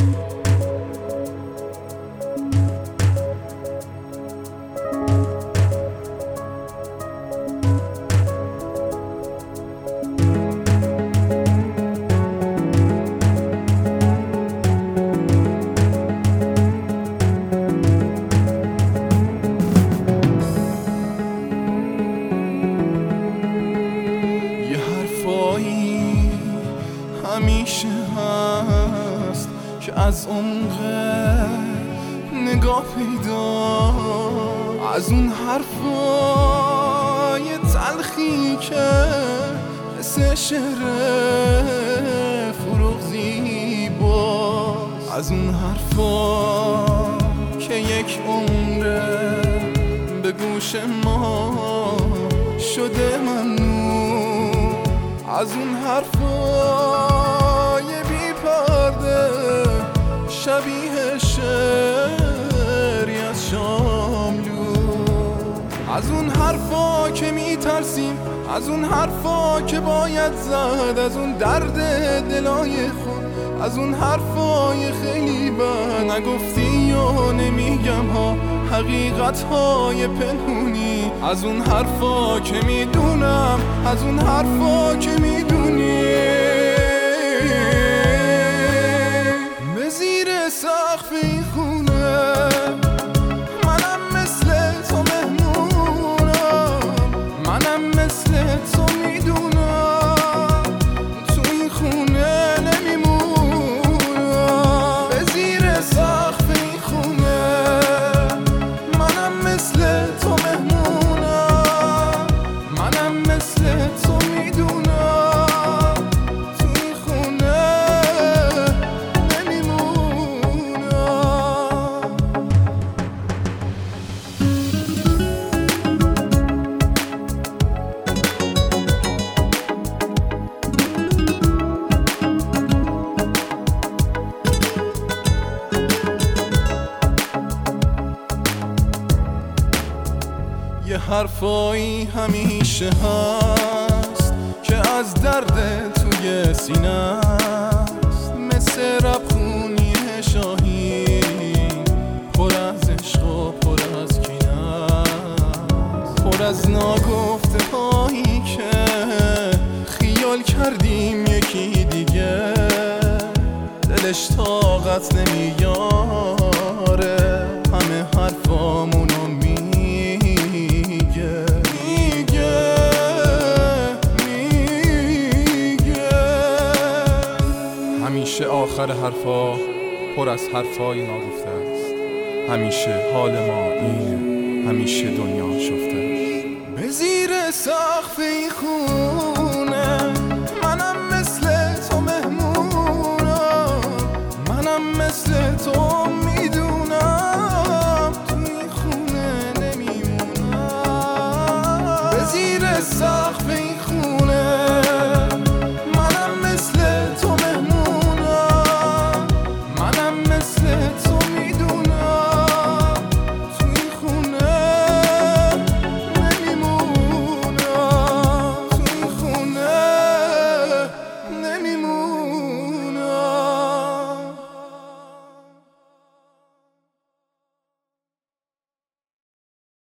همیشه هست که از عمق نگاه پیدا، از اون حرفای تلخی که مثل شعر فروغ زیباست، از اون حرفا که یک عمره به گوش ما شده ممنون، از اون حرفای بی پرده شبیه شعری از شاملو، از اون حرفا که میترسیم، از اون حرفا که باید زد، از اون درد دلای خود، از اون حرفای خیلی بد نگفتی و نمیگم ها، حقیقت های پنهونی، از اون حرفا که میدونم، از اون حرفا که میدونی. به زیر سقف این خونه منم مثل تو مهمونم، منم مثل تو میدونم تو این خونه نمیمونم. به زیر سقف این خونه منم مثل تو مهمونم، منم مثل تو میدونم تو این خونه نمیمونم. یه حرفایی همیشه هست که از درد توی سینه است، مثل ربخونی شاهین، پر از عشق و پر از کینه است، پر از ناگفته هایی که خیال کردیم یکی دیگه دلش طاقت نمیاره، همه حرفامونو میگه. همیشه آخر حرفا پر از حرفای ناگفته است، همیشه حال ما اینه، همیشه دنیا شفته است. به زیر سقف این خونه منم مثل تو مهمونم، منم مثل تو میدونم تو این خونه نمیمونم. به زیر سقف این خونه